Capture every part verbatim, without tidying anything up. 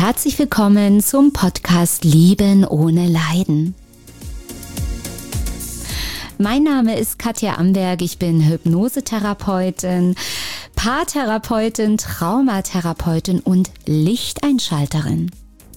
Herzlich willkommen zum Podcast Lieben ohne Leiden. Mein Name ist Katja Amberg, ich bin Hypnosetherapeutin, Paartherapeutin, Traumatherapeutin und Lichteinschalterin.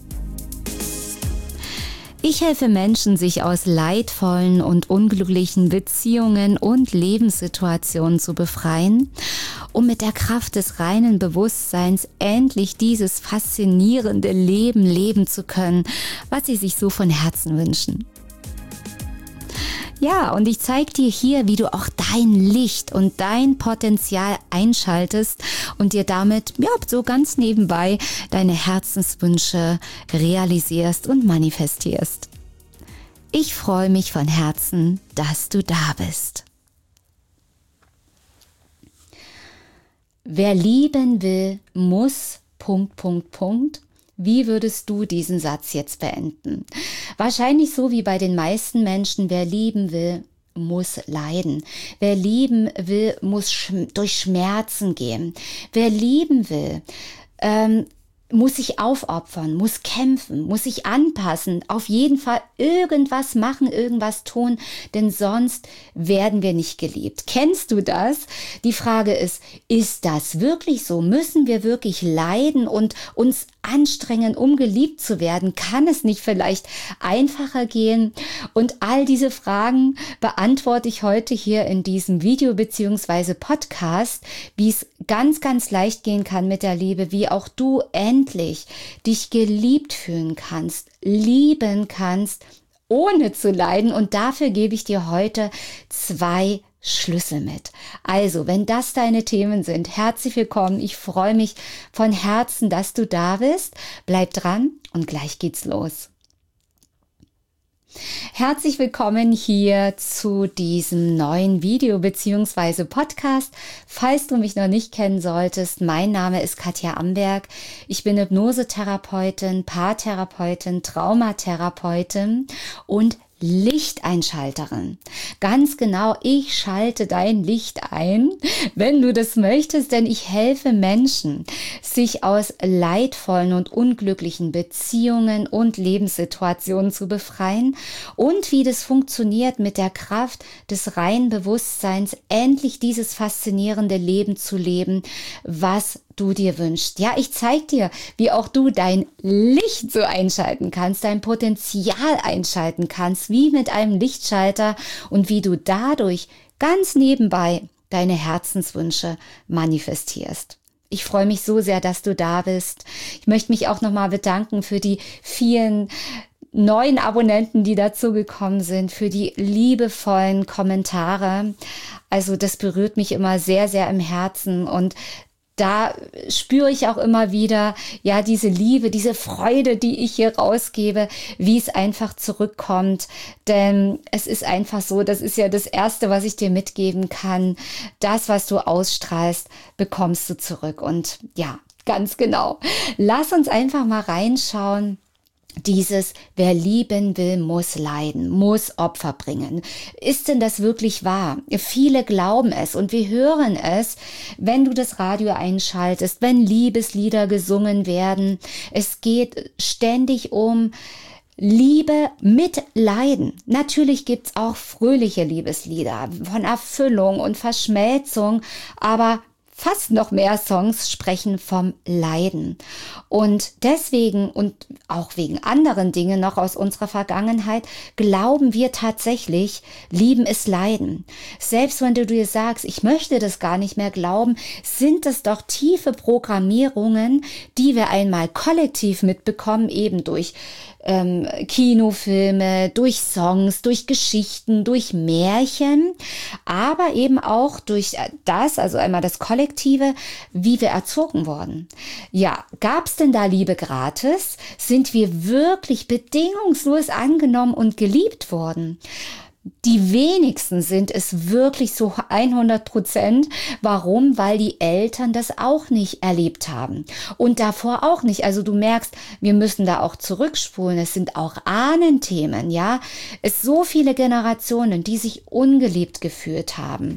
Ich helfe Menschen, sich aus leidvollen und unglücklichen Beziehungen und Lebenssituationen zu befreien, um mit der Kraft des reinen Bewusstseins endlich dieses faszinierende Leben leben zu können, was sie sich so von Herzen wünschen. Ja, und ich zeige dir hier, wie du auch dein Licht und dein Potenzial einschaltest und dir damit, ja, so ganz nebenbei deine Herzenswünsche realisierst und manifestierst. Ich freue mich von Herzen, dass du da bist. Wer lieben will, muss, Punkt, Punkt, Punkt. Wie würdest du diesen Satz jetzt beenden? Wahrscheinlich so wie bei den meisten Menschen, wer lieben will, muss leiden. Wer lieben will, muss sch- durch Schmerzen gehen. Wer lieben will, ähm, muss sich aufopfern, muss kämpfen, muss sich anpassen, auf jeden Fall irgendwas machen, irgendwas tun, denn sonst werden wir nicht geliebt. Kennst du das? Die Frage ist, ist das wirklich so? Müssen wir wirklich leiden und uns anstrengen, um geliebt zu werden? Kann es nicht vielleicht einfacher gehen? Und all diese Fragen beantworte ich heute hier in diesem Video bzw. Podcast, wie es ganz, ganz leicht gehen kann mit der Liebe, wie auch du endlich dich geliebt fühlen kannst, lieben kannst, ohne zu leiden. Und dafür gebe ich dir heute zwei Schlüssel mit. Also, wenn das deine Themen sind, herzlich willkommen. Ich freue mich von Herzen, dass du da bist. Bleib dran und gleich geht's los. Herzlich willkommen hier zu diesem neuen Video bzw. Podcast. Falls du mich noch nicht kennen solltest, mein Name ist Katja Amberg. Ich bin Hypnosetherapeutin, Paartherapeutin, Traumatherapeutin und Lichteinschalterin. Ganz genau, ich schalte dein Licht ein, wenn du das möchtest, denn ich helfe Menschen, sich aus leidvollen und unglücklichen Beziehungen und Lebenssituationen zu befreien und wie das funktioniert, mit der Kraft des reinen Bewusstseins endlich dieses faszinierende Leben zu leben, was du dir wünschst. Ja, ich zeig dir, wie auch du dein Licht so einschalten kannst, dein Potenzial einschalten kannst, wie mit einem Lichtschalter und wie du dadurch ganz nebenbei deine Herzenswünsche manifestierst. Ich freue mich so sehr, dass du da bist. Ich möchte mich auch nochmal bedanken für die vielen neuen Abonnenten, die dazugekommen sind, für die liebevollen Kommentare. Also das berührt mich immer sehr, sehr im Herzen und da spüre ich auch immer wieder, ja, diese Liebe, diese Freude, die ich hier rausgebe, wie es einfach zurückkommt. Denn es ist einfach so, das ist ja das Erste, was ich dir mitgeben kann. Das, was du ausstrahlst, bekommst du zurück. Und ja, ganz genau. Lass uns einfach mal reinschauen. Dieses, wer lieben will, muss leiden, muss Opfer bringen. Ist denn das wirklich wahr? Viele glauben es und wir hören es, wenn du das Radio einschaltest, wenn Liebeslieder gesungen werden. Es geht ständig um Liebe mit Leiden. Natürlich gibt's auch fröhliche Liebeslieder von Erfüllung und Verschmelzung, aber fast noch mehr Songs sprechen vom Leiden. Und deswegen und auch wegen anderen Dingen noch aus unserer Vergangenheit glauben wir tatsächlich, Lieben ist Leiden. Selbst wenn du dir sagst, ich möchte das gar nicht mehr glauben, sind es doch tiefe Programmierungen, die wir einmal kollektiv mitbekommen, eben durch ähm, Kinofilme, durch Songs, durch Geschichten, durch Märchen, aber eben auch durch das, also einmal das Kollektive, wie wir erzogen wurden. Ja, gab's denn da Liebe gratis? Sind wir wirklich bedingungslos angenommen und geliebt worden? Die wenigsten sind es wirklich so hundert Prozent. Warum? Weil die Eltern das auch nicht erlebt haben. Und davor auch nicht. Also du merkst, wir müssen da auch zurückspulen. Es sind auch Ahnenthemen, ja. Es so viele Generationen, die sich ungeliebt gefühlt haben.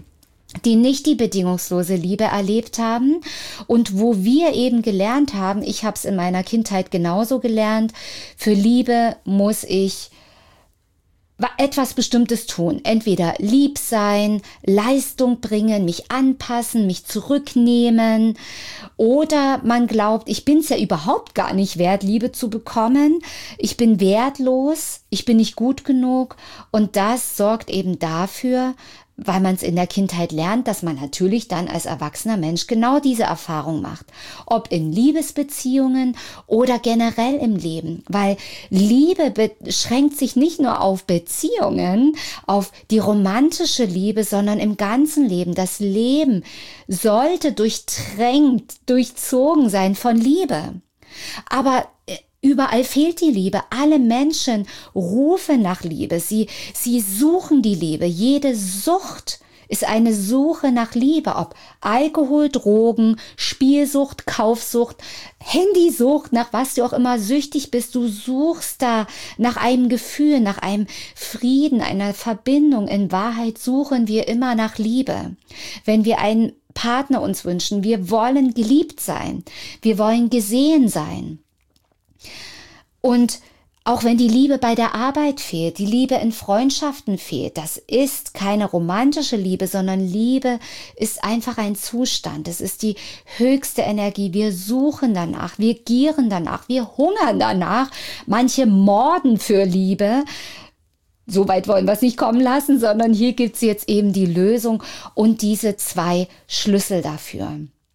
die nicht die bedingungslose Liebe erlebt haben und wo wir eben gelernt haben, ich habe es in meiner Kindheit genauso gelernt, für Liebe muss ich etwas Bestimmtes tun. Entweder lieb sein, Leistung bringen, mich anpassen, mich zurücknehmen, oder man glaubt, ich bin es ja überhaupt gar nicht wert, Liebe zu bekommen. Ich bin wertlos, ich bin nicht gut genug, und das sorgt eben dafür, weil man es in der Kindheit lernt, dass man natürlich dann als erwachsener Mensch genau diese Erfahrung macht. Ob in Liebesbeziehungen oder generell im Leben. Weil Liebe beschränkt sich nicht nur auf Beziehungen, auf die romantische Liebe, sondern im ganzen Leben. Das Leben sollte durchtränkt, durchzogen sein von Liebe. Aber überall fehlt die Liebe. Alle Menschen rufen nach Liebe. Sie, sie suchen die Liebe. Jede Sucht ist eine Suche nach Liebe. Ob Alkohol, Drogen, Spielsucht, Kaufsucht, Handysucht, nach was du auch immer süchtig bist. Du suchst da nach einem Gefühl, nach einem Frieden, einer Verbindung. In Wahrheit suchen wir immer nach Liebe. Wenn wir einen Partner uns wünschen, wir wollen geliebt sein. Wir wollen gesehen sein. Und auch wenn die Liebe bei der Arbeit fehlt, die Liebe in Freundschaften fehlt, das ist keine romantische Liebe, sondern Liebe ist einfach ein Zustand. Es ist die höchste Energie. Wir suchen danach, wir gieren danach, wir hungern danach. Manche morden für Liebe. So weit wollen wir es nicht kommen lassen, sondern hier gibt es jetzt eben die Lösung und diese zwei Schlüssel dafür.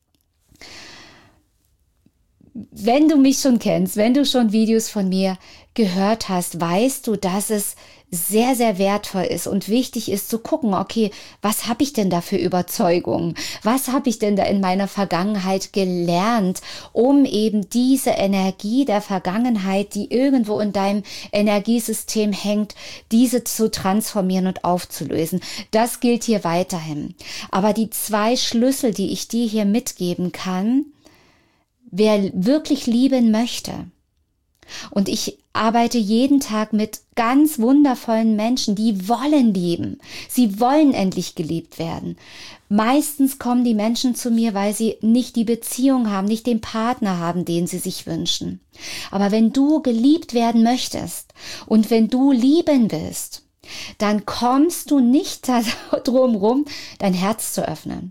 Wenn du mich schon kennst, wenn du schon Videos von mir gehört hast, weißt du, dass es sehr, sehr wertvoll ist und wichtig ist zu gucken, okay, was habe ich denn da für Überzeugungen? Was habe ich denn da in meiner Vergangenheit gelernt, um eben diese Energie der Vergangenheit, die irgendwo in deinem Energiesystem hängt, diese zu transformieren und aufzulösen? Das gilt hier weiterhin. Aber die zwei Schlüssel, die ich dir hier mitgeben kann, wer wirklich lieben möchte, und ich arbeite jeden Tag mit ganz wundervollen Menschen, die wollen lieben. Sie wollen endlich geliebt werden. Meistens kommen die Menschen zu mir, weil sie nicht die Beziehung haben, nicht den Partner haben, den sie sich wünschen. Aber wenn du geliebt werden möchtest und wenn du lieben willst, dann kommst du nicht darum rum, dein Herz zu öffnen.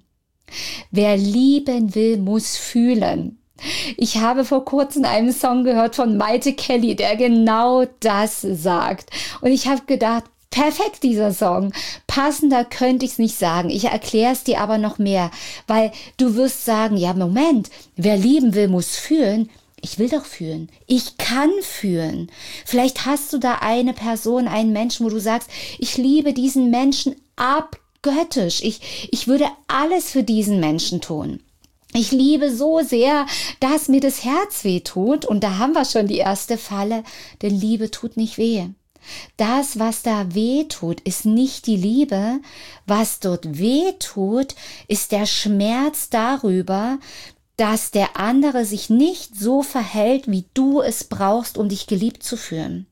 Wer lieben will, muss fühlen. Ich habe vor kurzem einen Song gehört von Maite Kelly, der genau das sagt. Und ich habe gedacht, perfekt dieser Song. Passender könnte ich es nicht sagen. Ich erkläre es dir aber noch mehr, weil du wirst sagen, ja Moment, wer lieben will, muss fühlen. Ich will doch fühlen. Ich kann fühlen. Vielleicht hast du da eine Person, einen Menschen, wo du sagst, ich liebe diesen Menschen abgöttisch. Ich, ich würde alles für diesen Menschen tun. Ich liebe so sehr, dass mir das Herz weh tut. Und da haben wir schon die erste Falle, denn Liebe tut nicht weh. Das, was da weh tut, ist nicht die Liebe. Was dort weh tut, ist der Schmerz darüber, dass der andere sich nicht so verhält, wie du es brauchst, um dich geliebt zu fühlen.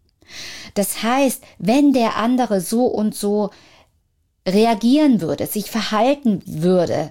Das heißt, wenn der andere so und so reagieren würde, sich verhalten würde,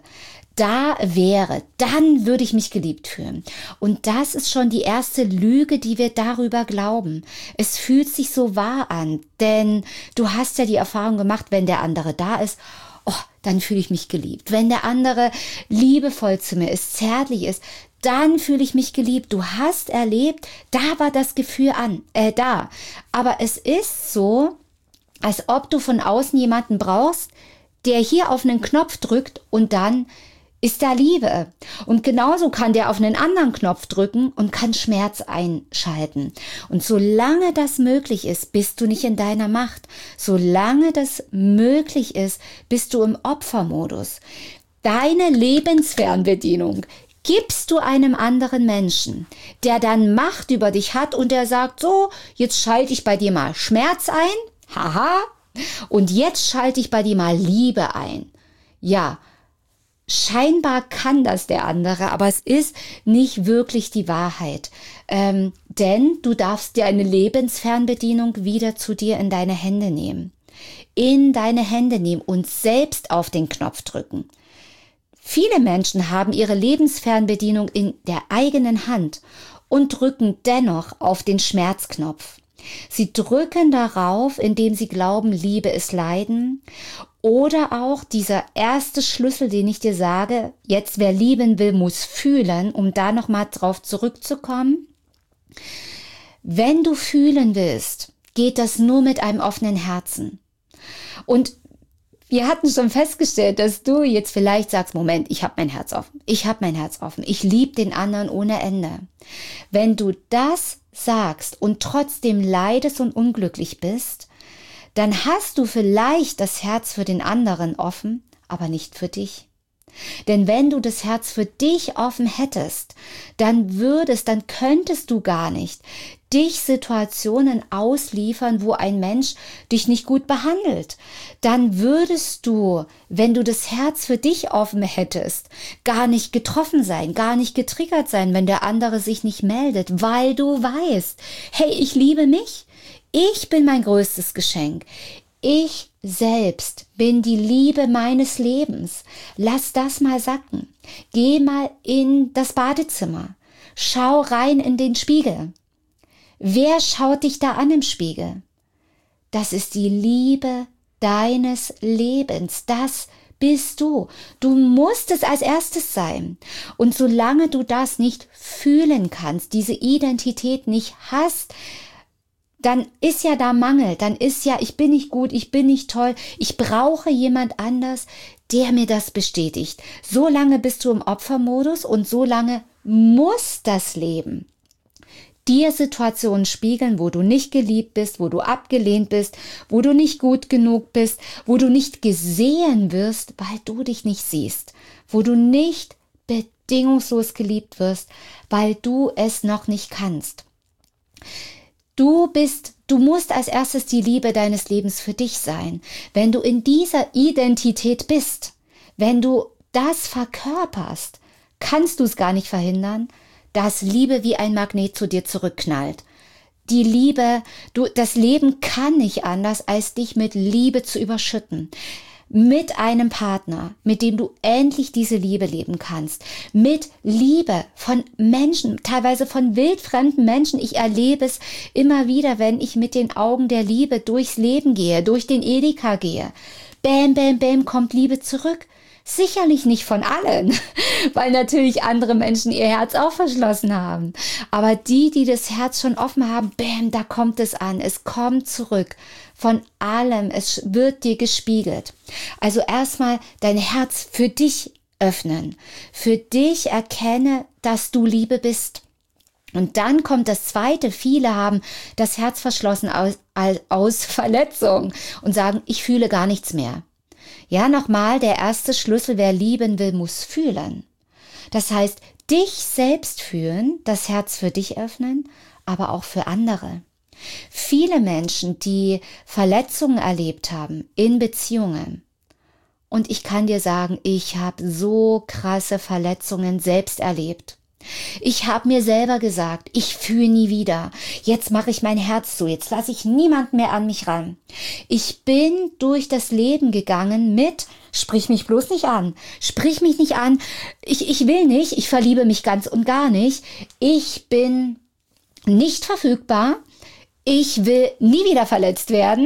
da wäre, dann würde ich mich geliebt fühlen. Und das ist schon die erste Lüge, die wir darüber glauben. Es fühlt sich so wahr an, denn du hast ja die Erfahrung gemacht, wenn der andere da ist, oh, dann fühle ich mich geliebt. Wenn der andere liebevoll zu mir ist, zärtlich ist, dann fühle ich mich geliebt. Du hast erlebt, da war das Gefühl an, äh, da. Aber es ist so, als ob du von außen jemanden brauchst, der hier auf einen Knopf drückt und dann ist da Liebe. Und genauso kann der auf einen anderen Knopf drücken und kann Schmerz einschalten. Und solange das möglich ist, bist du nicht in deiner Macht. Solange das möglich ist, bist du im Opfermodus. Deine Lebensfernbedienung gibst du einem anderen Menschen, der dann Macht über dich hat und der sagt, so, jetzt schalte ich bei dir mal Schmerz ein, haha, und jetzt schalte ich bei dir mal Liebe ein. Ja, scheinbar kann das der andere, aber es ist nicht wirklich die Wahrheit. Ähm, denn du darfst dir eine Lebensfernbedienung wieder zu dir in deine Hände nehmen. in deine Hände nehmen und selbst auf den Knopf drücken. Viele Menschen haben ihre Lebensfernbedienung in der eigenen Hand und drücken dennoch auf den Schmerzknopf. Sie drücken darauf, indem sie glauben, Liebe ist Leiden. Oder auch dieser erste Schlüssel, den ich dir sage, jetzt wer lieben will, muss fühlen, um da nochmal drauf zurückzukommen. Wenn du fühlen willst, geht das nur mit einem offenen Herzen. Und wir hatten schon festgestellt, dass du jetzt vielleicht sagst, Moment, ich habe mein Herz offen, ich habe mein Herz offen, ich liebe den anderen ohne Ende. Wenn du das sagst und trotzdem leidest und unglücklich bist, dann hast du vielleicht das Herz für den anderen offen, aber nicht für dich. Denn wenn du das Herz für dich offen hättest, dann würdest, dann könntest du gar nicht dich Situationen ausliefern, wo ein Mensch dich nicht gut behandelt. Dann würdest du, wenn du das Herz für dich offen hättest, gar nicht getroffen sein, gar nicht getriggert sein, wenn der andere sich nicht meldet, weil du weißt, hey, ich liebe mich, ich bin mein größtes Geschenk. Ich selbst bin die Liebe meines Lebens. Lass das mal sacken. Geh mal in das Badezimmer. Schau rein in den Spiegel. Wer schaut dich da an im Spiegel? Das ist die Liebe deines Lebens. Das bist du. Du musst es als erstes sein. Und solange du das nicht fühlen kannst, diese Identität nicht hast, dann ist ja da Mangel, dann ist ja, ich bin nicht gut, ich bin nicht toll, ich brauche jemand anders, der mir das bestätigt. So lange bist du im Opfermodus und so lange muss das Leben dir Situationen spiegeln, wo du nicht geliebt bist, wo du abgelehnt bist, wo du nicht gut genug bist, wo du nicht gesehen wirst, weil du dich nicht siehst, wo du nicht bedingungslos geliebt wirst, weil du es noch nicht kannst. Du bist, du musst als erstes die Liebe deines Lebens für dich sein. Wenn du in dieser Identität bist, wenn du das verkörperst, kannst du es gar nicht verhindern, dass Liebe wie ein Magnet zu dir zurückknallt. Die Liebe, du, das Leben kann nicht anders, als dich mit Liebe zu überschütten. Mit einem Partner, mit dem du endlich diese Liebe leben kannst. Mit Liebe von Menschen, teilweise von wildfremden Menschen. Ich erlebe es immer wieder, wenn ich mit den Augen der Liebe durchs Leben gehe, durch den Edeka gehe. Bäm, bäm, bäm, kommt Liebe zurück. Sicherlich nicht von allen, weil natürlich andere Menschen ihr Herz auch verschlossen haben. Aber die, die das Herz schon offen haben, bäm, da kommt es an. Es kommt zurück. Von allem. Es wird dir gespiegelt. Also erstmal dein Herz für dich öffnen. Für dich erkenne, dass du Liebe bist. Und dann kommt das Zweite. Viele haben das Herz verschlossen aus, aus Verletzung und sagen, ich fühle gar nichts mehr. Ja, nochmal, der erste Schlüssel, wer lieben will, muss fühlen. Das heißt, dich selbst fühlen, das Herz für dich öffnen, aber auch für andere. Viele Menschen, die Verletzungen erlebt haben in Beziehungen, und ich kann dir sagen, ich habe so krasse Verletzungen selbst erlebt. Ich habe mir selber gesagt, ich fühle nie wieder. Jetzt mache ich mein Herz zu, jetzt lasse ich niemand mehr an mich ran. Ich bin durch das Leben gegangen mit, sprich mich bloß nicht an, sprich mich nicht an, ich, ich will nicht, ich verliebe mich ganz und gar nicht, ich bin nicht verfügbar, ich will nie wieder verletzt werden,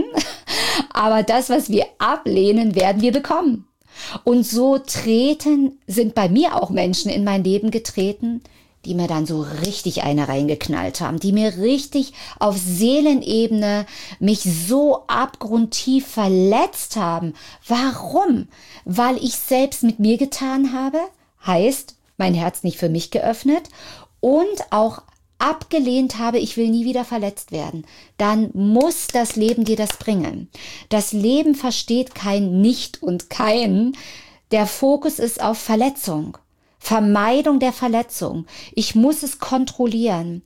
aber das, was wir ablehnen, werden wir bekommen. Und so treten, sind bei mir auch Menschen in mein Leben getreten, die mir dann so richtig eine reingeknallt haben, die mir richtig auf Seelenebene mich so abgrundtief verletzt haben. Warum? Weil ich selbst mit mir getan habe, heißt, mein Herz nicht für mich geöffnet und auch abgelehnt habe, ich will nie wieder verletzt werden, dann muss das Leben dir das bringen. Das Leben versteht kein Nicht und Kein. Der Fokus ist auf Verletzung, Vermeidung der Verletzung. Ich muss es kontrollieren.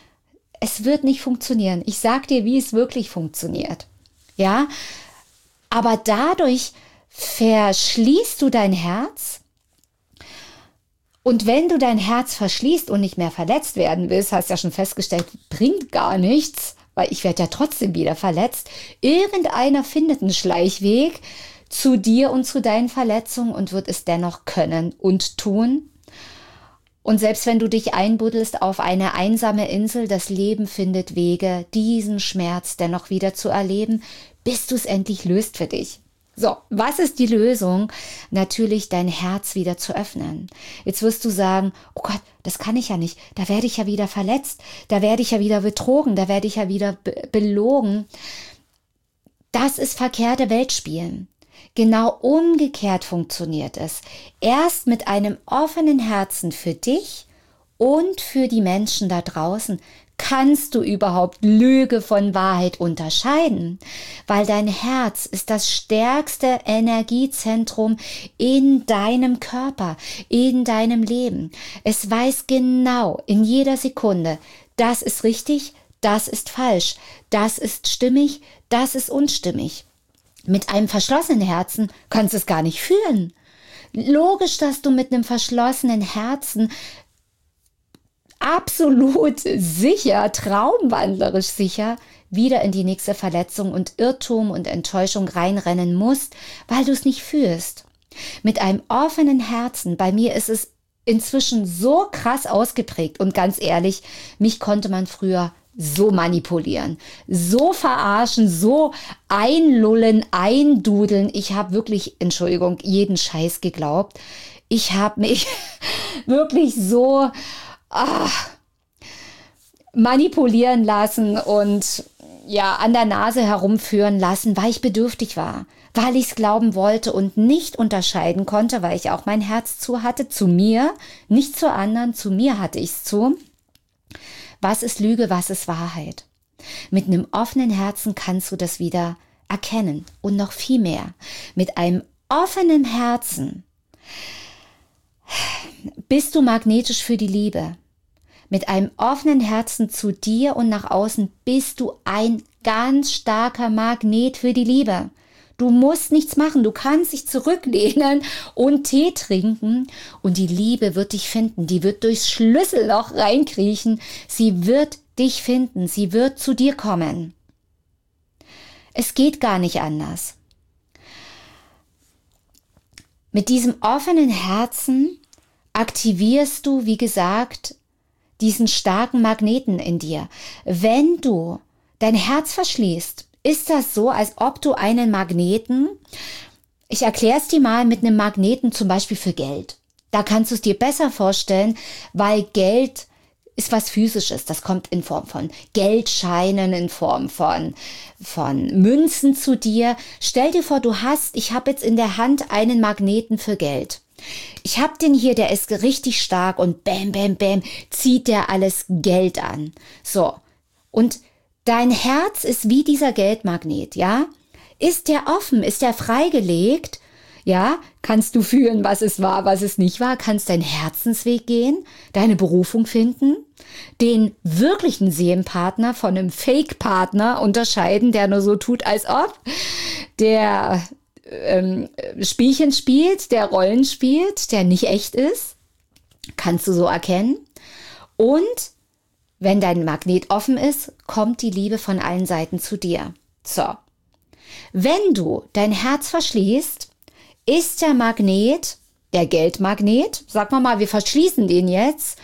Es wird nicht funktionieren. Ich sag dir, wie es wirklich funktioniert. Ja, aber dadurch verschließt du dein Herz. Und wenn du dein Herz verschließt und nicht mehr verletzt werden willst, hast du ja schon festgestellt, bringt gar nichts, weil ich werde ja trotzdem wieder verletzt. Irgendeiner findet einen Schleichweg zu dir und zu deinen Verletzungen und wird es dennoch können und tun. Und selbst wenn du dich einbuddelst auf eine einsame Insel, das Leben findet Wege, diesen Schmerz dennoch wieder zu erleben, bis du es endlich löst für dich. So, was ist die Lösung? Natürlich dein Herz wieder zu öffnen. Jetzt wirst du sagen, oh Gott, das kann ich ja nicht. Da werde ich ja wieder verletzt. Da werde ich ja wieder betrogen. Da werde ich ja wieder be- belogen. Das ist verkehrte Weltspielen. Genau umgekehrt funktioniert es. Erst mit einem offenen Herzen für dich und für die Menschen da draußen kannst du überhaupt Lüge von Wahrheit unterscheiden, weil dein Herz ist das stärkste Energiezentrum in deinem Körper, in deinem Leben. Es weiß genau in jeder Sekunde, das ist richtig, das ist falsch, das ist stimmig, das ist unstimmig. Mit einem verschlossenen Herzen kannst du es gar nicht fühlen. Logisch, dass du mit einem verschlossenen Herzen absolut sicher, traumwandlerisch sicher, wieder in die nächste Verletzung und Irrtum und Enttäuschung reinrennen musst, weil du es nicht fühlst. Mit einem offenen Herzen, bei mir ist es inzwischen so krass ausgeprägt und ganz ehrlich, mich konnte man früher so manipulieren, so verarschen, so einlullen, eindudeln. Ich habe wirklich, Entschuldigung, jeden Scheiß geglaubt. Ich habe mich wirklich so ach, manipulieren lassen und ja, an der Nase herumführen lassen, weil ich bedürftig war, weil ich es glauben wollte und nicht unterscheiden konnte, weil ich auch mein Herz zu hatte, zu mir, nicht zu anderen, zu mir hatte ich es zu. Was ist Lüge, was ist Wahrheit? Mit einem offenen Herzen kannst du das wieder erkennen und noch viel mehr. Mit einem offenen Herzen bist du magnetisch für die Liebe. Mit einem offenen Herzen zu dir und nach außen bist du ein ganz starker Magnet für die Liebe. Du musst nichts machen, du kannst dich zurücklehnen und Tee trinken und die Liebe wird dich finden. Die wird durchs Schlüsselloch reinkriechen. Sie wird dich finden, sie wird zu dir kommen. Es geht gar nicht anders. Mit diesem offenen Herzen aktivierst du, wie gesagt, diesen starken Magneten in dir. Wenn du dein Herz verschließt, ist das so, als ob du einen Magneten, ich erkläre es dir mal mit einem Magneten zum Beispiel für Geld. Da kannst du es dir besser vorstellen, weil Geld ist was Physisches. Das kommt in Form von Geldscheinen, in Form von, von Münzen zu dir. Stell dir vor, du hast, ich habe jetzt in der Hand einen Magneten für Geld. Ich habe den hier, der ist richtig stark und bam, bam, bam, zieht der alles Geld an. So, und dein Herz ist wie dieser Geldmagnet, ja? Ist der offen, ist der freigelegt, ja? Kannst du fühlen, was es war, was es nicht war? Kannst deinen Herzensweg gehen, deine Berufung finden, den wirklichen Seelenpartner von einem Fake-Partner unterscheiden, der nur so tut, als ob, der ähm, Spielchen spielt, der Rollen spielt, der nicht echt ist. Kannst du so erkennen. Und wenn dein Magnet offen ist, kommt die Liebe von allen Seiten zu dir. So. Wenn du dein Herz verschließt, ist der Magnet, der Geldmagnet, sagen wir mal, wir verschließen den jetzt,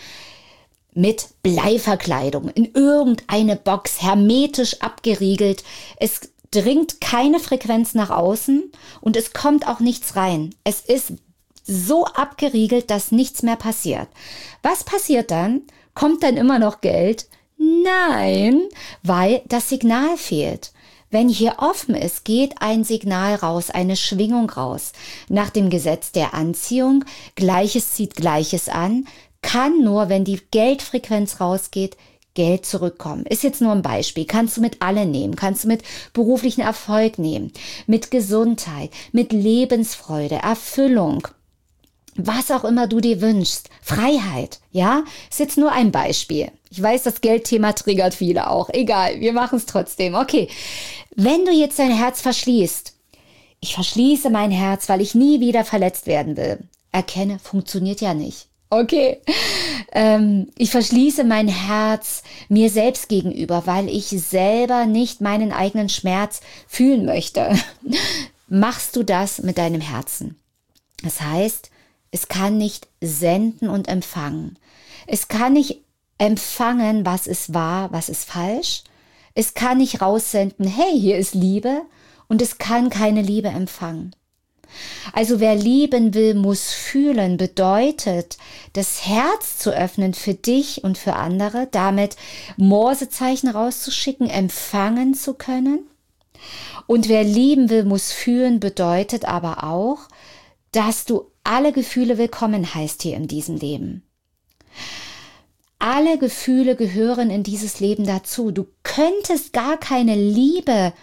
mit Bleiverkleidung in irgendeine Box, hermetisch abgeriegelt. Es dringt keine Frequenz nach außen und es kommt auch nichts rein. Es ist so abgeriegelt, dass nichts mehr passiert. Was passiert dann? Kommt dann immer noch Geld? Nein, weil das Signal fehlt. Wenn hier offen ist, geht ein Signal raus, eine Schwingung raus. Nach dem Gesetz der Anziehung, Gleiches zieht Gleiches an, kann nur, wenn die Geldfrequenz rausgeht, Geld zurückkommen. Ist jetzt nur ein Beispiel. Kannst du mit allen nehmen. Kannst du mit beruflichen Erfolg nehmen. Mit Gesundheit, mit Lebensfreude, Erfüllung. Was auch immer du dir wünschst. Freiheit, ja? Ist jetzt nur ein Beispiel. Ich weiß, das Geldthema triggert viele auch. Egal, wir machen es trotzdem. Okay, wenn du jetzt dein Herz verschließt, ich verschließe mein Herz, weil ich nie wieder verletzt werden will. Erkenne, funktioniert ja nicht. Okay, ähm, ich verschließe mein Herz mir selbst gegenüber, weil ich selber nicht meinen eigenen Schmerz fühlen möchte. Machst du das mit deinem Herzen? Das heißt, es kann nicht senden und empfangen. Es kann nicht empfangen, was ist wahr, was ist falsch. Es kann nicht raussenden, hey, hier ist Liebe, und es kann keine Liebe empfangen. Also wer lieben will, muss fühlen, bedeutet, das Herz zu öffnen für dich und für andere, damit Morsezeichen rauszuschicken, empfangen zu können. Und wer lieben will, muss fühlen, bedeutet aber auch, dass du alle Gefühle willkommen heißt hier in diesem Leben. Alle Gefühle gehören in dieses Leben dazu. Du könntest gar keine Liebe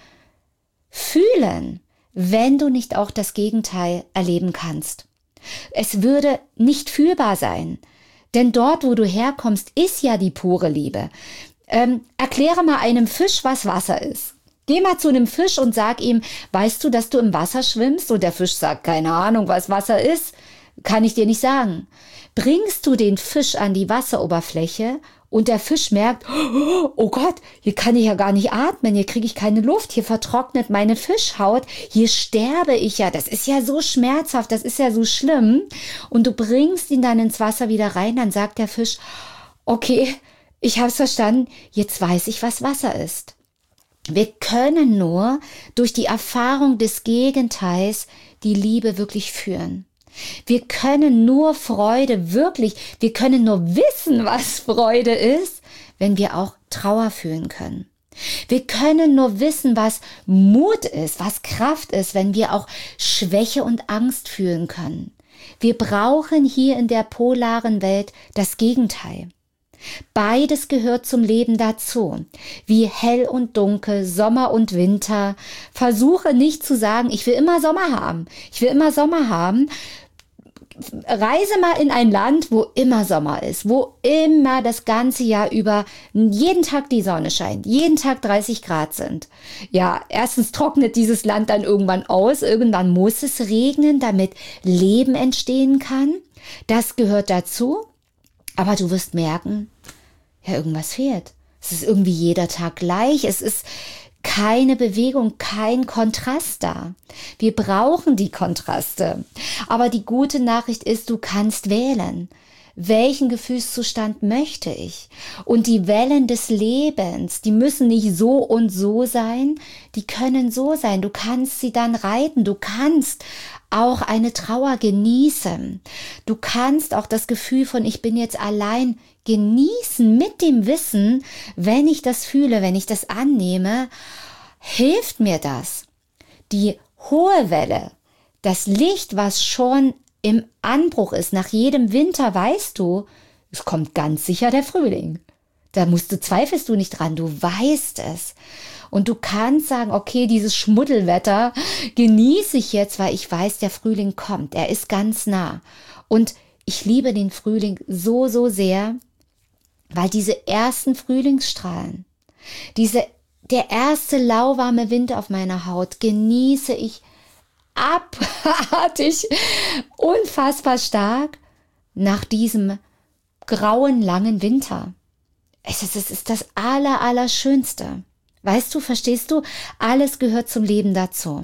fühlen, wenn du nicht auch das Gegenteil erleben kannst. Es würde nicht fühlbar sein, denn dort, wo du herkommst, ist ja die pure Liebe. Ähm, erkläre mal einem Fisch, was Wasser ist. Geh mal zu einem Fisch und sag ihm, weißt du, dass du im Wasser schwimmst? Und der Fisch sagt, keine Ahnung, was Wasser ist. Kann ich dir nicht sagen. Bringst du den Fisch an die Wasseroberfläche und der Fisch merkt, oh Gott, hier kann ich ja gar nicht atmen, hier kriege ich keine Luft, hier vertrocknet meine Fischhaut, hier sterbe ich ja, das ist ja so schmerzhaft, das ist ja so schlimm. Und du bringst ihn dann ins Wasser wieder rein, dann sagt der Fisch, okay, ich habe es verstanden, jetzt weiß ich, was Wasser ist. Wir können nur durch die Erfahrung des Gegenteils die Liebe wirklich führen. Wir können nur Freude wirklich, wir können nur wissen, was Freude ist, wenn wir auch Trauer fühlen können. Wir können nur wissen, was Mut ist, was Kraft ist, wenn wir auch Schwäche und Angst fühlen können. Wir brauchen hier in der polaren Welt das Gegenteil. Beides gehört zum Leben dazu, wie hell und dunkel, Sommer und Winter. Versuche nicht zu sagen, ich will immer Sommer haben, ich will immer Sommer haben. Reise mal in ein Land, wo immer Sommer ist, wo immer das ganze Jahr über jeden Tag die Sonne scheint, jeden Tag dreißig Grad sind. Ja, erstens trocknet dieses Land dann irgendwann aus, irgendwann muss es regnen, damit Leben entstehen kann. Das gehört dazu. Aber du wirst merken, ja, irgendwas fehlt. Es ist irgendwie jeder Tag gleich. Es ist keine Bewegung, kein Kontrast da. Wir brauchen die Kontraste. Aber die gute Nachricht ist, du kannst wählen. Welchen Gefühlszustand möchte ich? Und die Wellen des Lebens, die müssen nicht so und so sein, die können so sein. Du kannst sie dann reiten. Du kannst auch eine Trauer genießen. Du kannst auch das Gefühl von ich bin jetzt allein genießen mit dem Wissen, wenn ich das fühle, wenn ich das annehme, hilft mir das. Die hohe Welle, das Licht, was schon im Anbruch ist, nach jedem Winter weißt du, es kommt ganz sicher der Frühling. Da musst du, zweifelst du nicht dran, du weißt es. Und du kannst sagen, okay, dieses Schmuddelwetter genieße ich jetzt, weil ich weiß, der Frühling kommt. Er ist ganz nah. Und ich liebe den Frühling so, so sehr, weil diese ersten Frühlingsstrahlen, diese, der erste lauwarme Wind auf meiner Haut genieße ich abartig, unfassbar stark nach diesem grauen, langen Winter. Es ist, es ist das aller, Allerschönste. Weißt du, verstehst du? Alles gehört zum Leben dazu.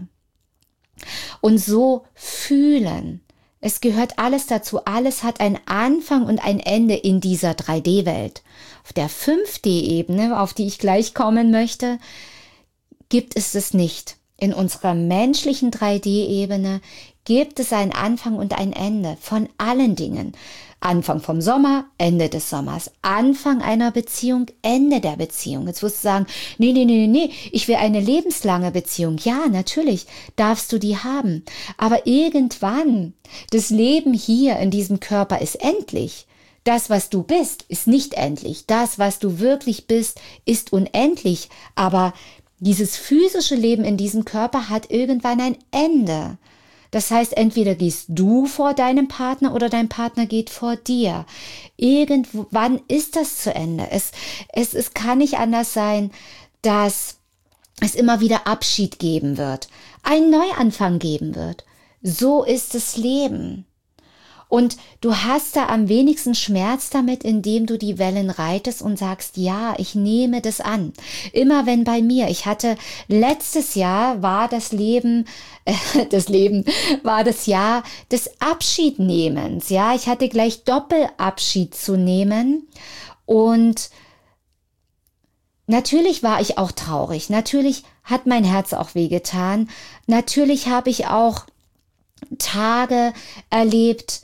Und so fühlen. Es gehört alles dazu. Alles hat einen Anfang und ein Ende in dieser drei D Welt. Auf der fünf D Ebene, auf die ich gleich kommen möchte, gibt es es nicht. In unserer menschlichen drei D Ebene gibt es einen Anfang und ein Ende von allen Dingen. Anfang vom Sommer, Ende des Sommers. Anfang einer Beziehung, Ende der Beziehung. Jetzt wirst du sagen, nee, nee, nee, nee, ich will eine lebenslange Beziehung. Ja, natürlich darfst du die haben. Aber irgendwann, das Leben hier in diesem Körper ist endlich. Das, was du bist, ist nicht endlich. Das, was du wirklich bist, ist unendlich. Aber dieses physische Leben in diesem Körper hat irgendwann ein Ende. Das heißt, entweder gehst du vor deinem Partner oder dein Partner geht vor dir. Irgendwann ist das zu Ende. Es, es, es kann nicht anders sein, dass es immer wieder Abschied geben wird, einen Neuanfang geben wird. So ist das Leben. Und du hast da am wenigsten Schmerz damit, indem du die Wellen reitest und sagst, ja, ich nehme das an. Immer wenn bei mir, ich hatte letztes Jahr war das Leben, äh, das Leben war das Jahr des Abschiednehmens. Ja, ich hatte gleich Doppelabschied zu nehmen und natürlich war ich auch traurig. Natürlich hat mein Herz auch wehgetan. Natürlich habe ich auch Tage erlebt,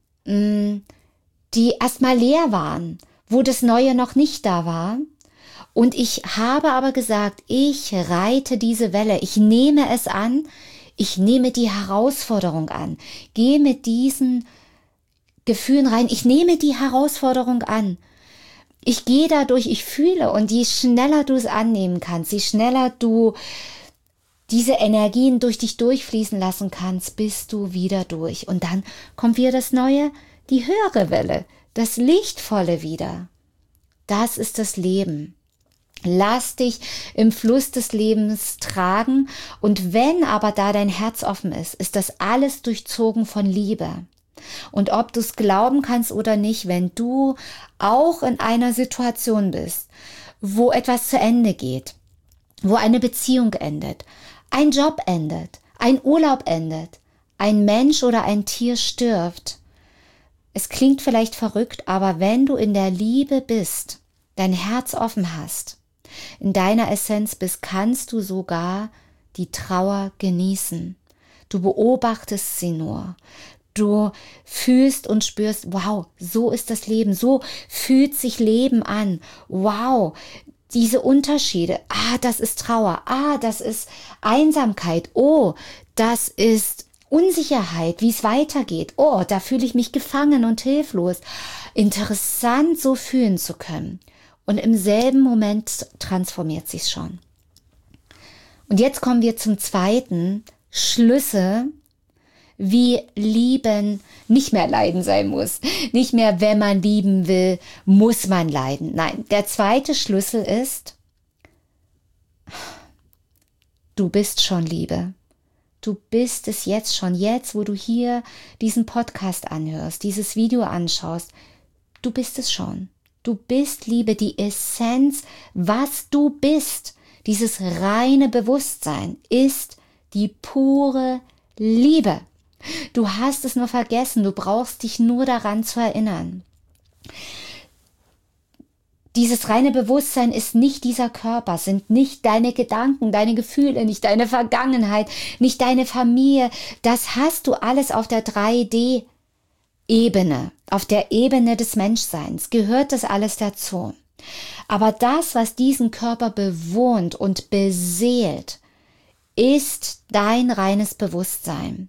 die erstmal leer waren, wo das Neue noch nicht da war. Und ich habe aber gesagt, ich reite diese Welle, ich nehme es an, ich nehme die Herausforderung an, gehe mit diesen Gefühlen rein, ich nehme die Herausforderung an. Ich gehe dadurch, ich fühle, und je schneller du es annehmen kannst, je schneller du diese Energien durch dich durchfließen lassen kannst, bist du wieder durch. Und dann kommt wieder das Neue, die höhere Welle, das Lichtvolle wieder. Das ist das Leben. Lass dich im Fluss des Lebens tragen, und wenn aber da dein Herz offen ist, ist das alles durchzogen von Liebe. Und ob du es glauben kannst oder nicht, wenn du auch in einer Situation bist, wo etwas zu Ende geht, wo eine Beziehung endet, ein Job endet, ein Urlaub endet, ein Mensch oder ein Tier stirbt. Es klingt vielleicht verrückt, aber wenn du in der Liebe bist, dein Herz offen hast, in deiner Essenz bist, kannst du sogar die Trauer genießen. Du beobachtest sie nur. Du fühlst und spürst, wow, so ist das Leben, so fühlt sich Leben an. Wow, diese Unterschiede, ah, das ist Trauer, ah, das ist Einsamkeit, oh, das ist Unsicherheit, wie es weitergeht, oh, da fühle ich mich gefangen und hilflos. Interessant, so fühlen zu können. Und im selben Moment transformiert sich's schon. Und jetzt kommen wir zum zweiten Schlüssel, wie Lieben nicht mehr Leiden sein muss. Nicht mehr, wenn man lieben will, muss man leiden. Nein, der zweite Schlüssel ist, du bist schon Liebe. Du bist es jetzt schon, jetzt, wo du hier diesen Podcast anhörst, dieses Video anschaust. Du bist es schon. Du bist Liebe, die Essenz, was du bist. Dieses reine Bewusstsein ist die pure Liebe. Du hast es nur vergessen, du brauchst dich nur daran zu erinnern. Dieses reine Bewusstsein ist nicht dieser Körper, sind nicht deine Gedanken, deine Gefühle, nicht deine Vergangenheit, nicht deine Familie. Das hast du alles auf der drei D Ebene, auf der Ebene des Menschseins, gehört das alles dazu. Aber das, was diesen Körper bewohnt und beseelt, ist dein reines Bewusstsein.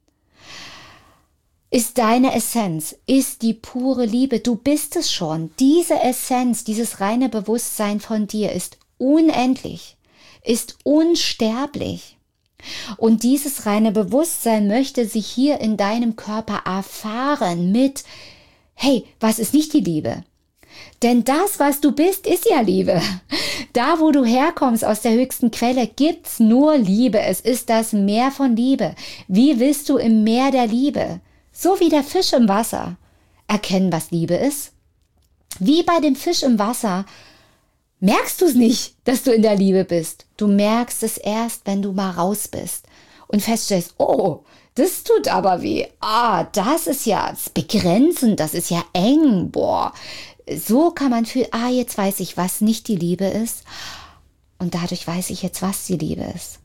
Ist deine Essenz, ist die pure Liebe. Du bist es schon. Diese Essenz, dieses reine Bewusstsein von dir ist unendlich, ist unsterblich. Und dieses reine Bewusstsein möchte sich hier in deinem Körper erfahren mit, hey, was ist nicht die Liebe? Denn das, was du bist, ist ja Liebe. Da, wo du herkommst aus der höchsten Quelle, gibt's nur Liebe. Es ist das Meer von Liebe. Wie willst du im Meer der Liebe, so wie der Fisch im Wasser, erkennen, was Liebe ist? Wie bei dem Fisch im Wasser merkst du es nicht, dass du in der Liebe bist. Du merkst es erst, wenn du mal raus bist und feststellst, oh, das tut aber weh. Ah, das ist ja begrenzend, das ist ja eng. Boah, so kann man fühlen, ah, jetzt weiß ich, was nicht die Liebe ist. Und dadurch weiß ich jetzt, was die Liebe ist.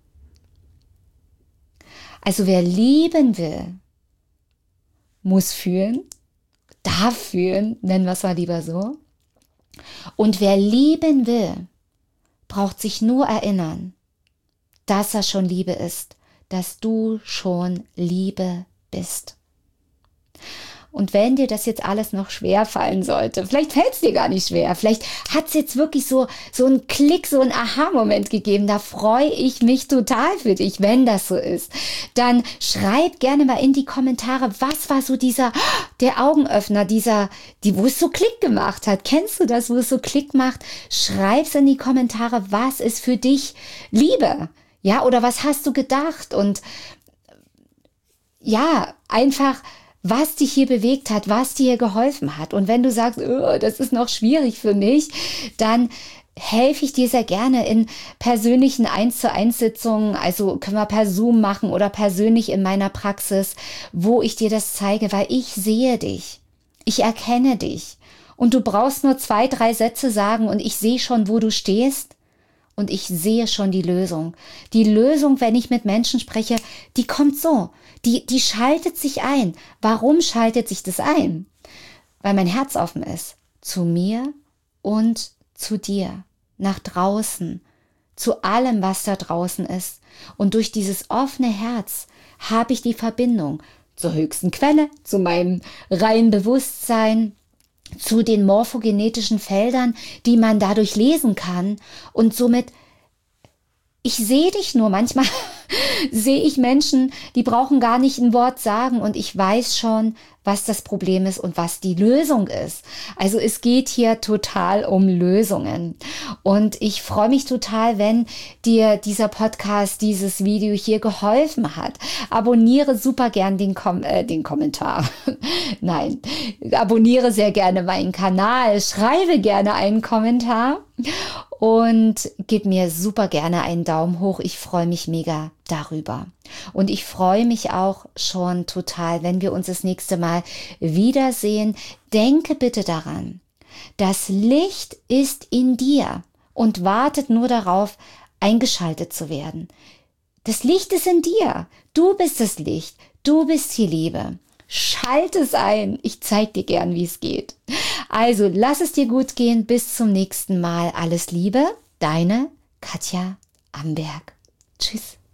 Also wer lieben will, muss fühlen, darf fühlen, nennen wir es mal lieber so. Und wer lieben will, braucht sich nur erinnern, dass er schon Liebe ist, dass du schon Liebe bist. Und wenn dir das jetzt alles noch schwer fallen sollte, vielleicht fällt es dir gar nicht schwer, vielleicht hat es jetzt wirklich so, so einen Klick, so einen Aha-Moment gegeben, da freue ich mich total für dich, wenn das so ist. Dann schreib gerne mal in die Kommentare, was war so dieser, der Augenöffner, dieser, die, wo es so Klick gemacht hat. Kennst du das, wo es so Klick macht? Schreib's in die Kommentare, was ist für dich Liebe? Ja, oder was hast du gedacht? Und ja, einfach, was dich hier bewegt hat, was dir geholfen hat. Und wenn du sagst, oh, das ist noch schwierig für mich, dann helfe ich dir sehr gerne in persönlichen eins zu eins Sitzungen, also können wir per Zoom machen oder persönlich in meiner Praxis, wo ich dir das zeige, weil ich sehe dich, ich erkenne dich und du brauchst nur zwei, drei Sätze sagen und ich sehe schon, wo du stehst und ich sehe schon die Lösung. Die Lösung, wenn ich mit Menschen spreche, die kommt so, die, die schaltet sich ein. Warum schaltet sich das ein? Weil mein Herz offen ist, zu mir und zu dir, nach draußen, zu allem, was da draußen ist. Und durch dieses offene Herz habe ich die Verbindung zur höchsten Quelle, zu meinem reinen Bewusstsein, zu den morphogenetischen Feldern, die man dadurch lesen kann. Und somit, ich sehe dich nur. Manchmal sehe ich Menschen, die brauchen gar nicht ein Wort sagen und ich weiß schon, was das Problem ist und was die Lösung ist. Also es geht hier total um Lösungen. Und ich freue mich total, wenn dir dieser Podcast, dieses Video hier geholfen hat. Abonniere super gern den, Kom- äh, den Kommentar. Nein, abonniere sehr gerne meinen Kanal, schreibe gerne einen Kommentar und gib mir super gerne einen Daumen hoch. Ich freue mich mega darüber. Und ich freue mich auch schon total, wenn wir uns das nächste Mal wiedersehen. Denke bitte daran, das Licht ist in dir und wartet nur darauf, eingeschaltet zu werden. Das Licht ist in dir. Du bist das Licht. Du bist die Liebe. Schalte es ein. Ich zeige dir gern, wie es geht. Also, lass es dir gut gehen. Bis zum nächsten Mal. Alles Liebe. Deine Katja Amberg. Tschüss.